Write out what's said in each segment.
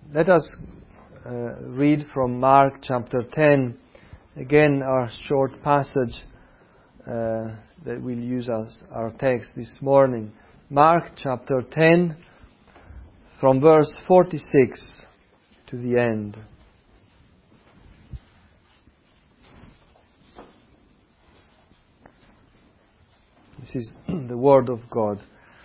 Let us read from Mark chapter 10. Again, our short passage that we'll use as our text this morning. Mark chapter 10, from verse 46 to the end. This is the word of God.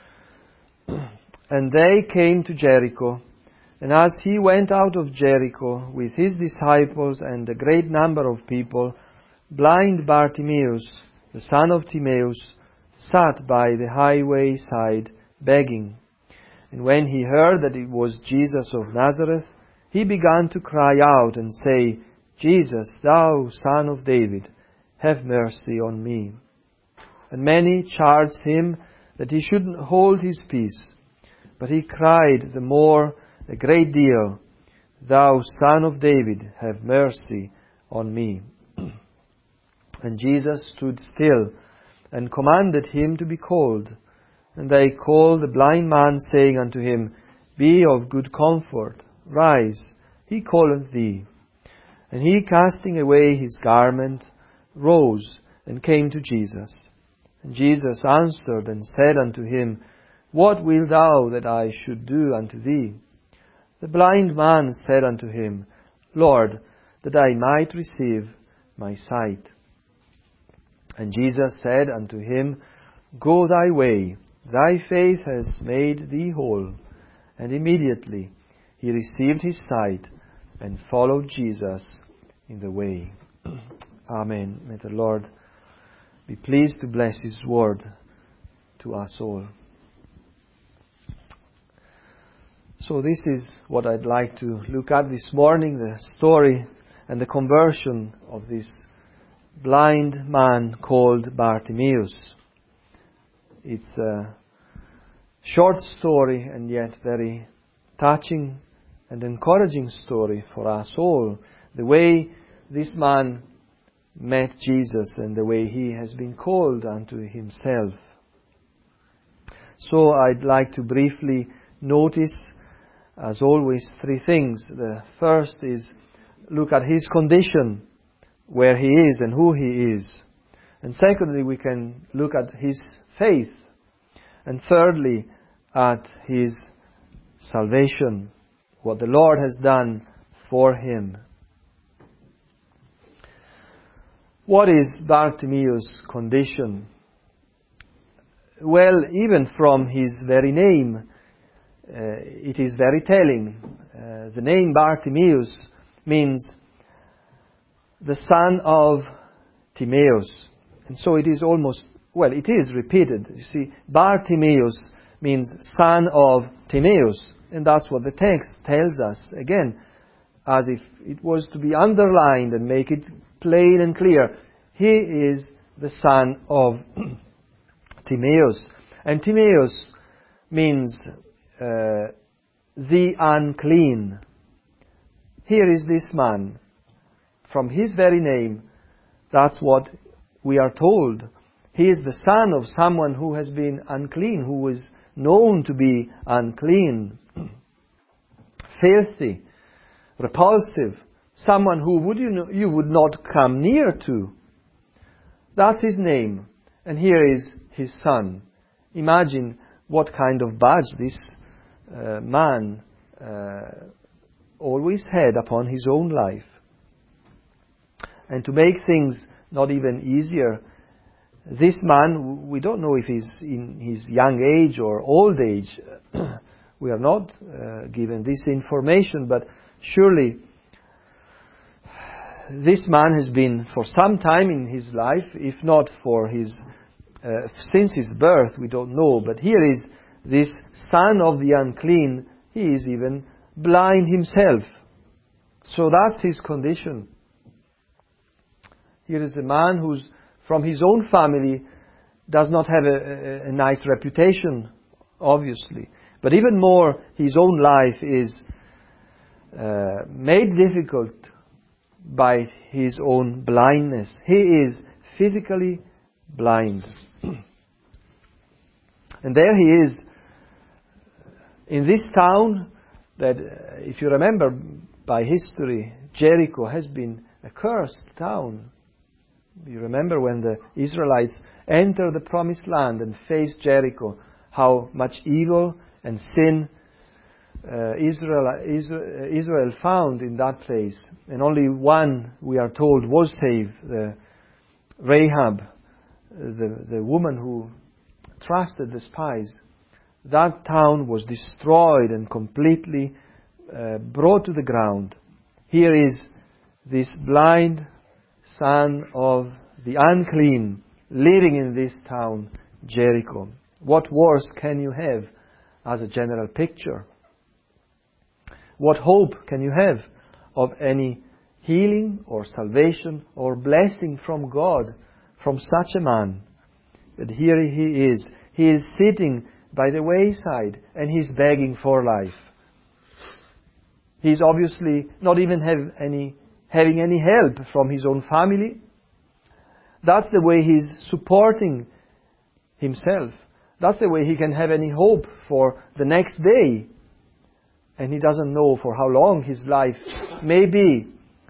And they came to Jericho. And as he went out of Jericho with his disciples and a great number of people, blind Bartimaeus, the son of Timaeus, sat by the highway side begging. And when he heard that it was Jesus of Nazareth, he began to cry out and say, Jesus, thou son of David, have mercy on me. And many charged him that he shouldn't hold his peace. But he cried the more a great deal, Thou son of David, have mercy on me. And Jesus stood still and commanded him to be called. And they called the blind man, saying unto him, Be of good comfort, rise, he calleth thee. And he, casting away his garment, rose and came to Jesus. And Jesus answered and said unto him, What wilt thou that I should do unto thee? The blind man said unto him, Lord, that I might receive my sight. And Jesus said unto him, Go thy way, thy faith has made thee whole. And immediately he received his sight and followed Jesus in the way. Amen. May the Lord be pleased to bless his word to us all. So this is what I'd like to look at this morning, the story and the conversion of this blind man called Bartimaeus. It's a short story and yet very touching and encouraging story for us all. The way this man met Jesus and the way he has been called unto himself. So I'd like to briefly notice, as always, three things. The first is look at his condition, where he is and who he is. And secondly, we can look at his faith. And thirdly, at his salvation, what the Lord has done for him. What is Bartimaeus' condition? Well, even from his very name, it is very telling. The name Bartimaeus means the son of Timaeus. And so it is it is repeated. You see, Bartimaeus means son of Timaeus. And that's what the text tells us. Again, as if it was to be underlined and make it plain and clear. He is the son of Timaeus. And Timaeus means the unclean. Here is this man. From his very name, that's what we are told. He is the son of someone who has been unclean, who is known to be unclean, filthy, repulsive, someone who you would not come near to. That's his name. And here is his son. Imagine what kind of badge this man always had upon his own life. And to make things not even easier, this man, we don't know if he's in his young age or old age. We are not given this information, but surely this man has been for some time in his life, if not for his since his birth, we don't know. But here is this son of the unclean. He is even blind himself. So that's his condition. Here is a man who's from his own family does not have a nice reputation, obviously. But even more, his own life is made difficult by his own blindness. He is physically blind. And there he is in this town that, if you remember by history, Jericho has been a cursed town. You remember when the Israelites entered the promised land and faced Jericho, how much evil and sin Israel found in that place. And only one, we are told, was saved, Rahab, the woman who trusted the spies. That town was destroyed and completely brought to the ground. Here is this blind son of the unclean living in this town, Jericho. What worse can you have as a general picture? What hope can you have of any healing or salvation or blessing from God from such a man? But here he is. He is sitting by the wayside and he's begging for life. He's obviously not even having any help from his own family. That's the way he's supporting himself. That's the way he can have any hope for the next day. And he doesn't know for how long his life may be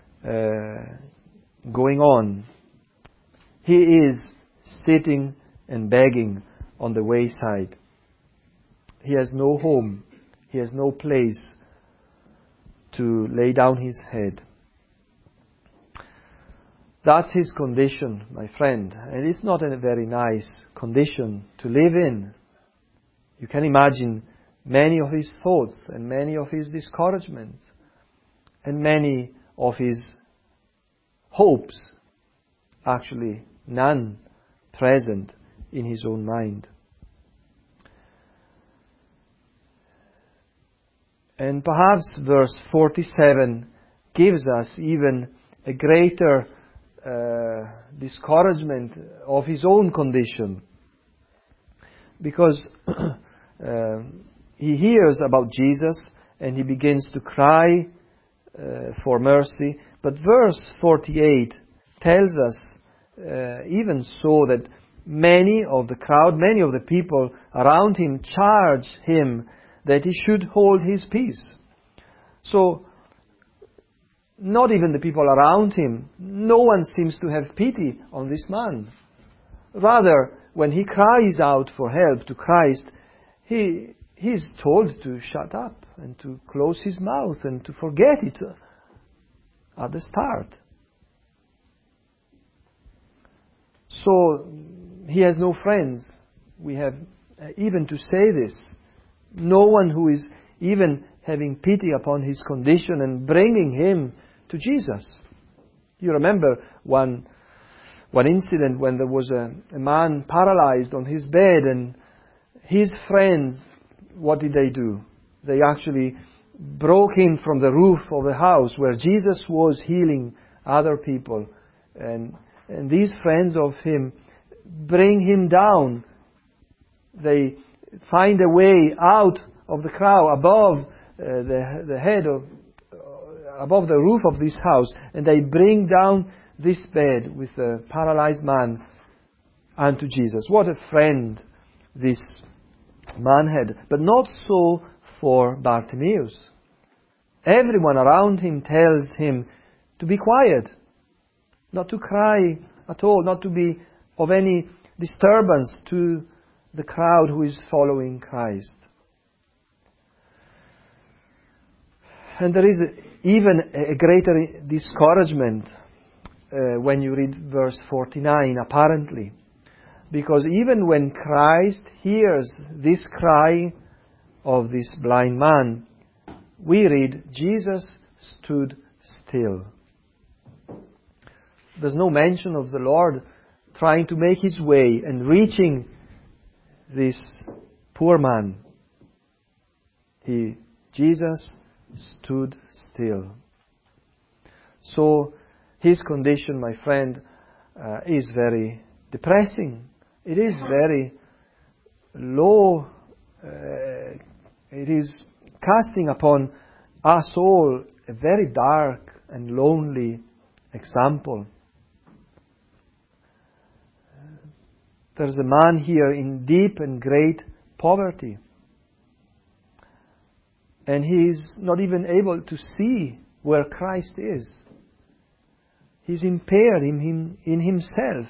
going on. He is sitting and begging on the wayside. He has no home. He has no place to lay down his head. That's his condition, my friend. And it's not a very nice condition to live in. You can imagine many of his thoughts and many of his discouragements and many of his hopes, actually none present in his own mind. And perhaps verse 47 gives us even a greater discouragement of his own condition. Because he hears about Jesus and he begins to cry for mercy. But verse 48 tells us even so that many of the crowd, many of the people around him charge him that he should hold his peace. So, not even the people around him, no one seems to have pity on this man. Rather, when he cries out for help to Christ, he's told to shut up and to close his mouth and to forget it at the start. So, he has no friends. We have even to say this. No one who is even having pity upon his condition and bringing him to Jesus. You remember one incident when there was a man paralyzed on his bed, and his friends, what did they do? They actually broke in from the roof of the house where Jesus was healing other people. And these friends of him bring him down. They find a way out of the crowd above the head of above the roof of this house, and they bring down this bed with the paralyzed man unto Jesus. What a friend this man had. But not so for Bartimaeus. Everyone around him tells him to be quiet, not to cry at all, not to be of any disturbance to the crowd who is following Christ. And there is even a greater discouragement when you read verse 49, apparently. Because even when Christ hears this cry of this blind man, we read, Jesus stood still. There's no mention of the Lord trying to make his way and reaching this poor man. Jesus stood still. So his condition, my friend, is very depressing. It is very low. It is casting upon us all a very dark and lonely example. There's a man here in deep and great poverty. and he is not even able to see where Christ is. He's impaired in himself.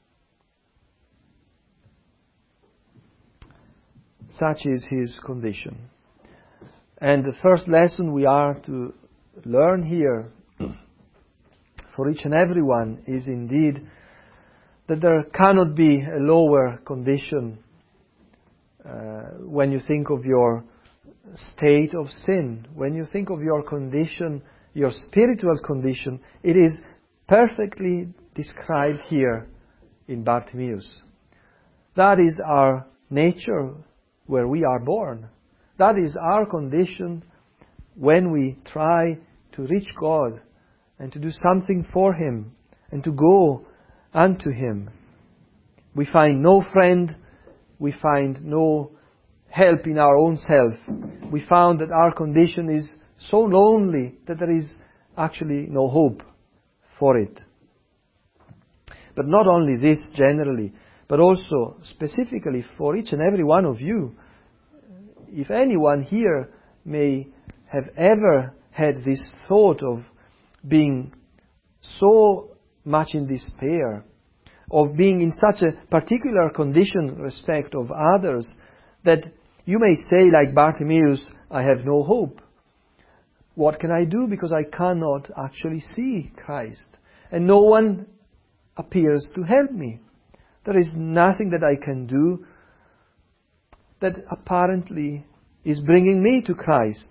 Such is his condition. And the first lesson we are to learn here for each and every one is indeed that there cannot be a lower condition when you think of your state of sin. When you think of your condition, your spiritual condition, it is perfectly described here in Bartimaeus. That is our nature where we are born. That is our condition when we try to reach God and to do something for Him and to go unto Him. We find no friend, we find no help in our own self. We found that our condition is so lonely that there is actually no hope for it. But not only this generally, but also specifically for each and every one of you. If anyone here may have ever had this thought of being so much in despair, of being in such a particular condition respect of others, that you may say like Bartimaeus, I have no hope. What can I do because I cannot actually see Christ? And no one appears to help me. There is nothing that I can do that apparently is bringing me to Christ.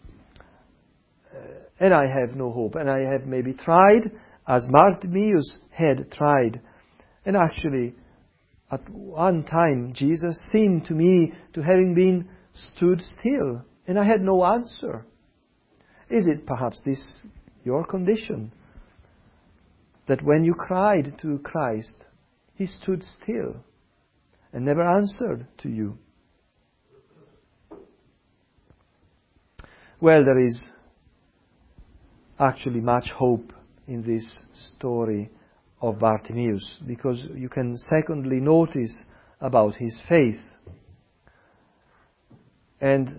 And I have no hope. And I have maybe tried as Bartimaeus had tried. And actually, at one time, Jesus seemed to me to having been stood still. And I had no answer. Is it perhaps this your condition? That when you cried to Christ, He stood still and never answered to you? Well, there is actually much hope in this story of Bartimaeus, because you can secondly notice about his faith. And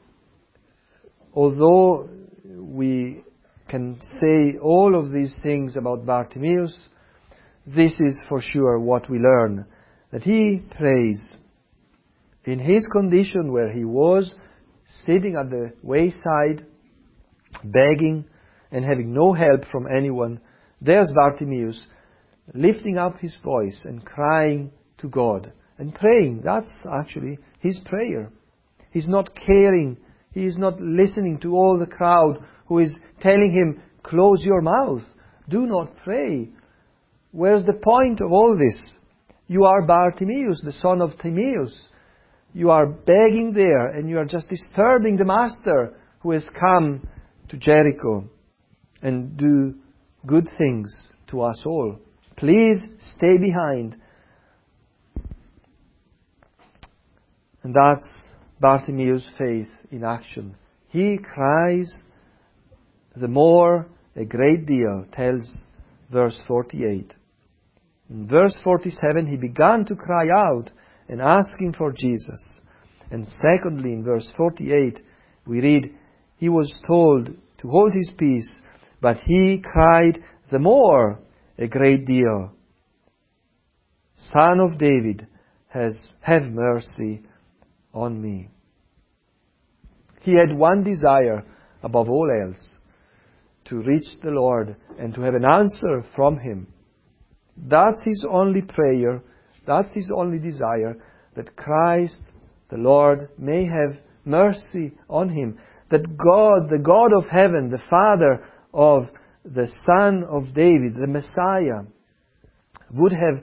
although we can say all of these things about Bartimaeus, this is for sure what we learn, that he prays in his condition where he was sitting at the wayside, begging and having no help from anyone. There's Bartimaeus lifting up his voice and crying to God and praying. That's actually his prayer. He's not caring. He is not listening to all the crowd who is telling him, close your mouth, do not pray. Where's the point of all this? You are Bartimaeus, the son of Timaeus. You are begging there and you are just disturbing the Master who has come to Jericho and do good things to us all. Please stay behind. And that's Bartimaeus' faith in action. He cries the more a great deal, tells verse 48. In verse 47, he began to cry out and asking for Jesus. And secondly, in verse 48, we read, he was told to hold his peace, but he cried the more a great deal, Son of David, have mercy on me. He had one desire above all else, to reach the Lord and to have an answer from Him. That's his only prayer, that's his only desire, that Christ, the Lord, may have mercy on him. That God, the God of heaven, the Father of the Son of David, the Messiah, would have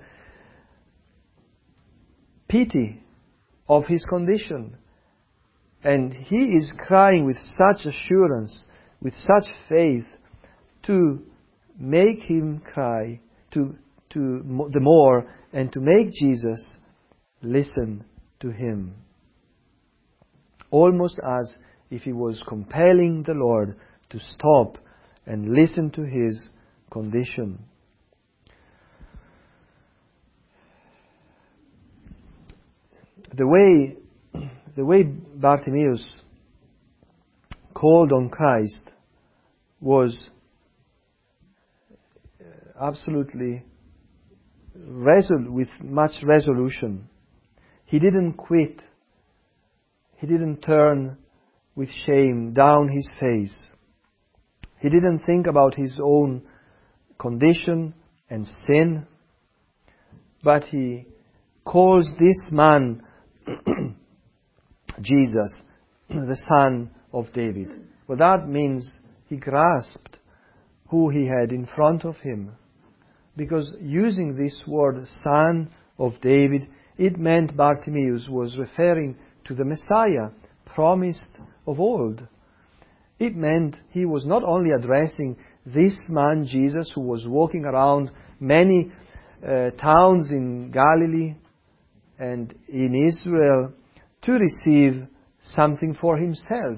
pity of his condition. And he is crying with such assurance, with such faith, to make him cry to the more, and to make Jesus listen to him. Almost as if he was compelling the Lord to stop and listen to his condition. The way Bartimaeus called on Christ was absolutely with much resolution. He didn't quit. He didn't turn with shame down his face. He didn't think about his own condition and sin, but he calls this man Jesus, the Son of David. Well, that means he grasped who he had in front of him. Because using this word, Son of David, it meant Bartimaeus was referring to the Messiah, promised of old. It meant he was not only addressing this man Jesus, who was walking around many towns in Galilee and in Israel to receive something for himself.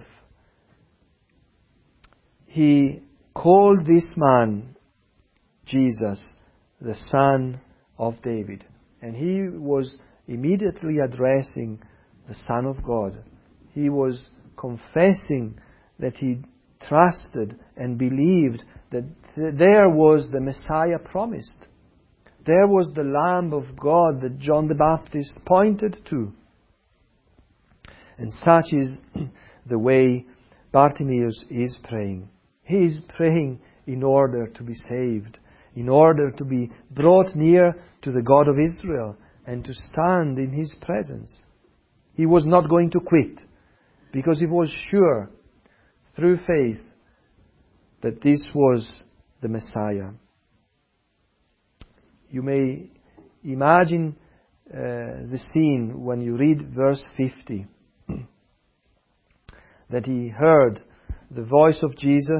He called this man Jesus, the Son of David. And he was immediately addressing the Son of God. He was confessing that he trusted and believed that there was the Messiah promised. There was the Lamb of God that John the Baptist pointed to. And such is the way Bartimaeus is praying. He is praying in order to be saved, in order to be brought near to the God of Israel and to stand in His presence. He was not going to quit, because he was sure, through faith, that this was the Messiah. You may imagine the scene when you read verse 50. That he heard the voice of Jesus.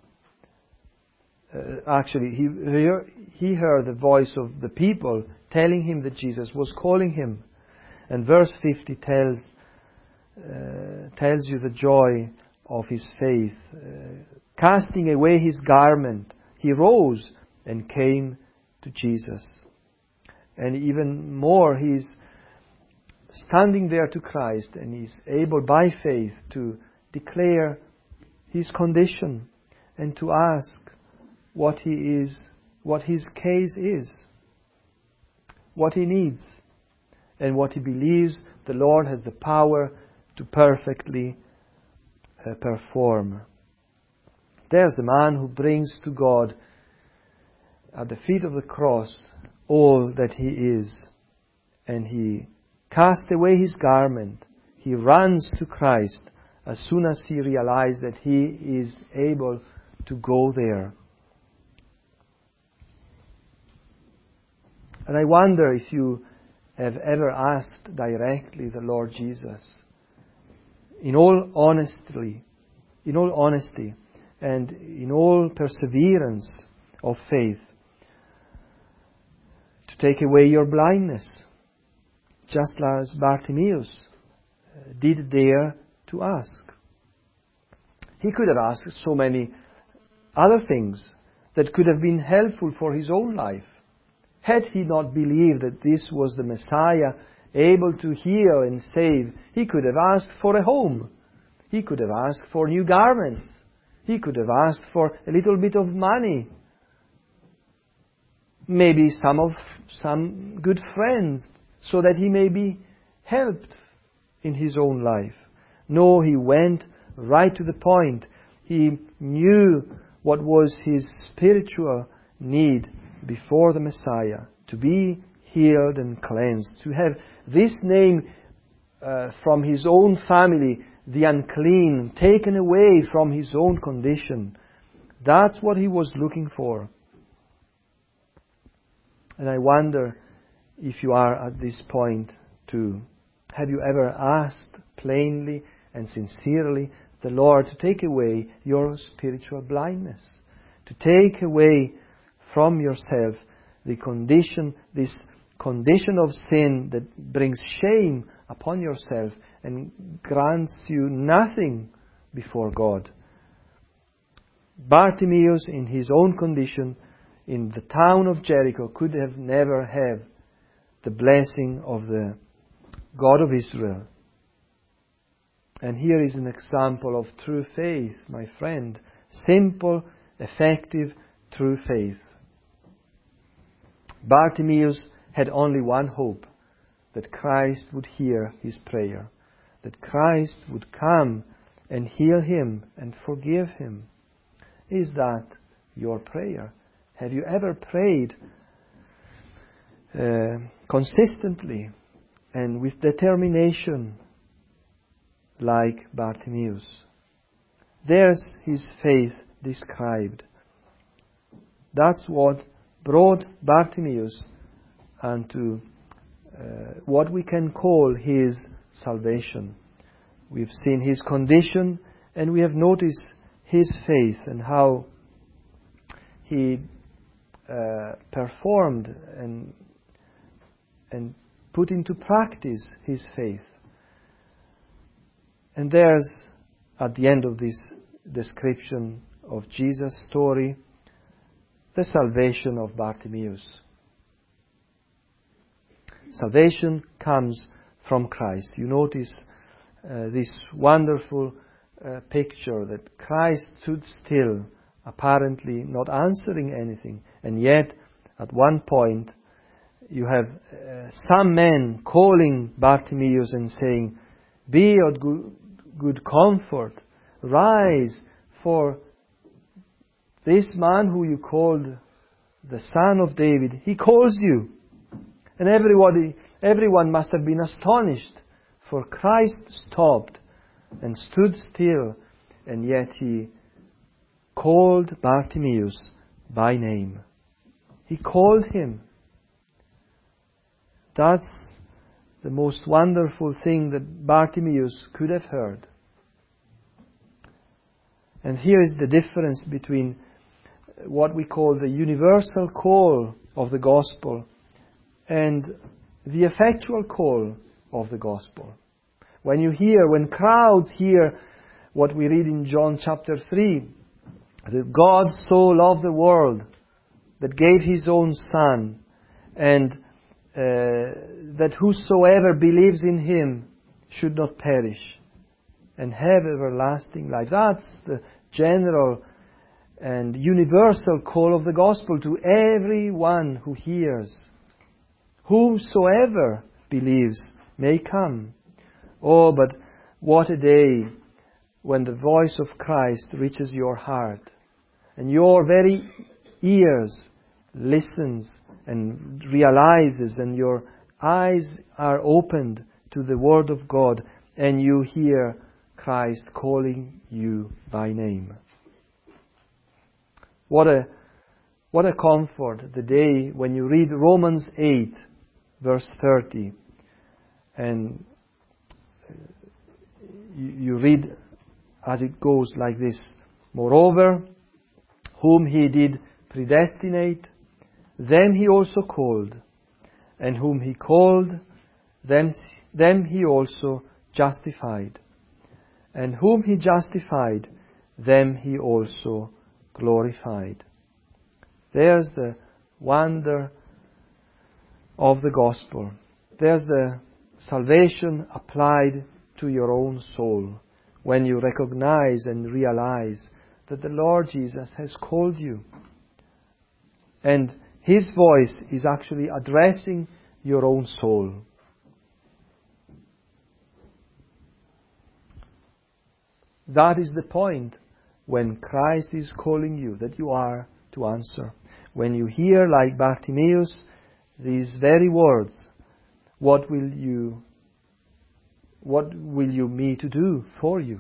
He heard the voice of the people telling him that Jesus was calling him. And verse 50 tells you the joy of his faith. Casting away his garment, he rose and came to Jesus. And even more, he's standing there to Christ, and he's able by faith to declare his condition and to ask what his case is, what he needs, and what he believes the Lord has the power to perfectly perform. There's a man who brings to God at the feet of the cross all that he is, and he casts away his garment. He runs to Christ as soon as he realizes that he is able to go there. And I wonder if you have ever asked directly the Lord Jesus, in all honesty, and in all perseverance of faith, to take away your blindness, just as Bartimaeus did dare to ask. He could have asked so many other things that could have been helpful for his own life. Had he not believed that this was the Messiah, able to heal and save, he could have asked for a home. He could have asked for new garments. He could have asked for a little bit of money. Maybe some good friends, so that he may be helped in his own life. No, he went right to the point. He knew what was his spiritual need before the Messiah, to be healed and cleansed, to have this name from his own family, the unclean, taken away from his own condition. That's what he was looking for. And I wonder if you are at this point too. Have you ever asked plainly and sincerely the Lord to take away your spiritual blindness? To take away from yourself this condition of sin that brings shame upon yourself and grants you nothing before God. Bartimaeus, in his own condition, in the town of Jericho, could have never had the blessing of the God of Israel. And here is an example of true faith, my friend. Simple, effective, true faith. Bartimaeus had only one hope, that Christ would hear his prayer, that Christ would come and heal him and forgive him. Is that your prayer? Have you ever prayed consistently and with determination like Bartimaeus? There's his faith described. That's what brought Bartimaeus unto what we can call his salvation. We've seen his condition, and we have noticed his faith and how he performed and put into practice his faith. And there's, at the end of this description of Jesus' story, the salvation of Bartimaeus. Salvation comes from Christ. You notice this wonderful picture that Christ stood still, apparently not answering anything, and yet at one point you have some men calling Bartimaeus and saying, "Be of good comfort, rise, for this man who you called the Son of David, he calls you." And everyone must have been astonished, for Christ stopped and stood still, and yet he called Bartimaeus by name. He called him. That's the most wonderful thing that Bartimaeus could have heard. And here is the difference between what we call the universal call of the gospel and the effectual call of the gospel. When crowds hear what we read in John chapter 3, that God so loved the world that gave his own Son, and that whosoever believes in him should not perish and have everlasting life. That's the general and universal call of the gospel to everyone who hears. Whosoever believes may come. Oh, but what a day when the voice of Christ reaches your heart and your very ears listens and realizes, and your eyes are opened to the Word of God, and you hear Christ calling you by name. What a comfort the day when you read Romans 8 verse 30, and you read as it goes like this: "Moreover, whom he did predestinate, them he also called, and whom he called, them he also justified, and whom he justified, them he also glorified." There's the wonder of the gospel. There's the salvation applied to your own soul when you recognize and realize that the Lord Jesus has called you. And his voice is actually addressing your own soul. That is the point when Christ is calling you, that you are to answer. When you hear, like Bartimaeus, these very words, what will you me to do for you?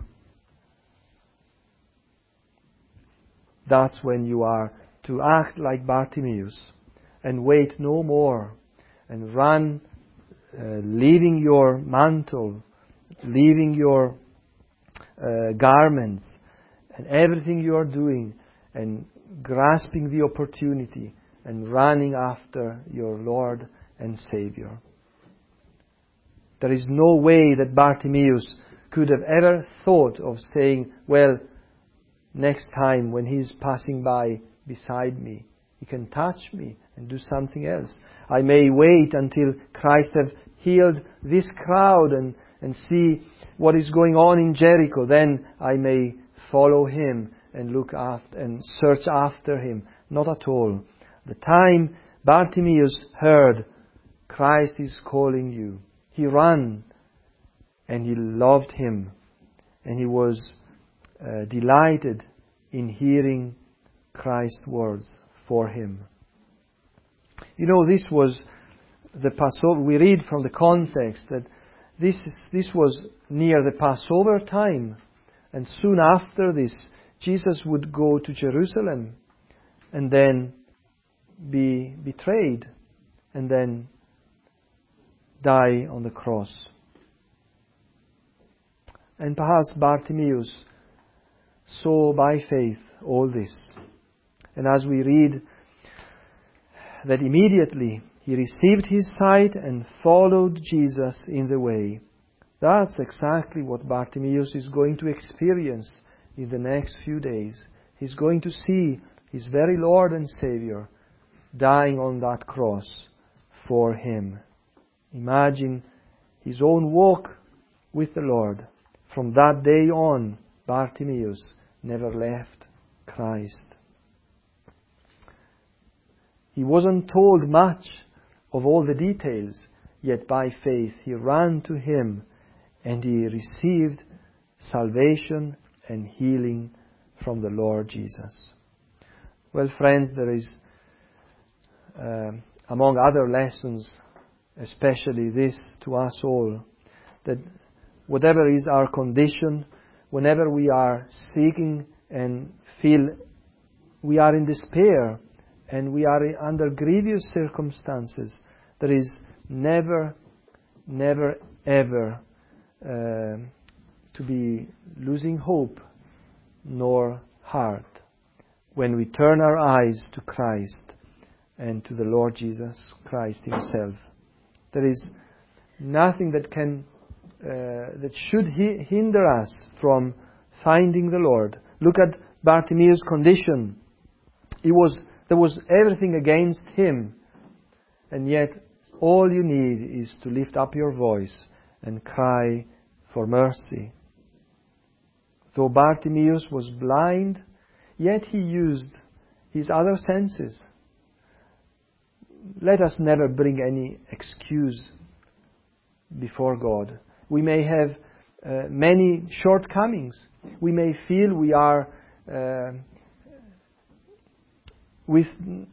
That's when you are to act like Bartimaeus and wait no more and run, leaving your mantle, leaving your garments and everything you are doing, and grasping the opportunity and running after your Lord and Savior. There is no way that Bartimaeus could have ever thought of saying, well, next time when he's passing by beside me, he can touch me and do something else. I may wait until Christ have healed this crowd and and see what is going on in Jericho. Then I may follow him and look after and search after him. Not at all. The time Bartimaeus heard, Christ is calling you, he ran and he loved him, and he was delighted in hearing Christ's words for him. You know, this was the Passover. We read from the context that this was near the Passover time, and soon after this, Jesus would go to Jerusalem and then be betrayed and then die on the cross. And perhaps Bartimaeus saw by faith all this. And as we read that immediately he received his sight and followed Jesus in the way. That's exactly what Bartimaeus is going to experience in the next few days. He's going to see his very Lord and Savior dying on that cross for him. Imagine his own walk with the Lord. From that day on, Bartimaeus never left Christ. He wasn't told much of all the details, yet by faith he ran to him and he received salvation and healing from the Lord Jesus. Well, friends, there is, among other lessons, especially this to us all, that whatever is our condition, whenever we are seeking and feel we are in despair and we are under grievous circumstances, there is never, ever to be losing hope nor heart when we turn our eyes to Christ and to the Lord Jesus Christ Himself. There is nothing that should hinder us from finding the Lord. Look at Bartimaeus' condition. There was everything against him, and yet all you need is to lift up your voice and cry for mercy. Though Bartimaeus was blind, yet he used his other senses. Let us never bring any excuse before God. We may have many shortcomings. We may feel we are with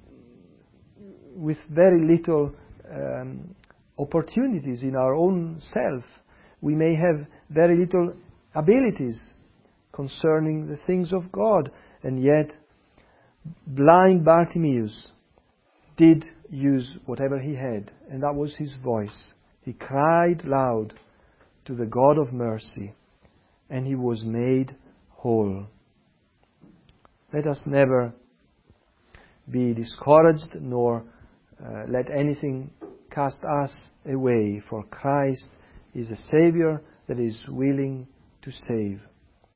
very little opportunities in our own self. We may have very little abilities concerning the things of God, and yet blind Bartimaeus did use whatever he had, and that was his voice. He cried loud to the God of mercy, and he was made whole. Let us never be discouraged, nor let anything cast us away, for Christ is a Savior that is willing to save.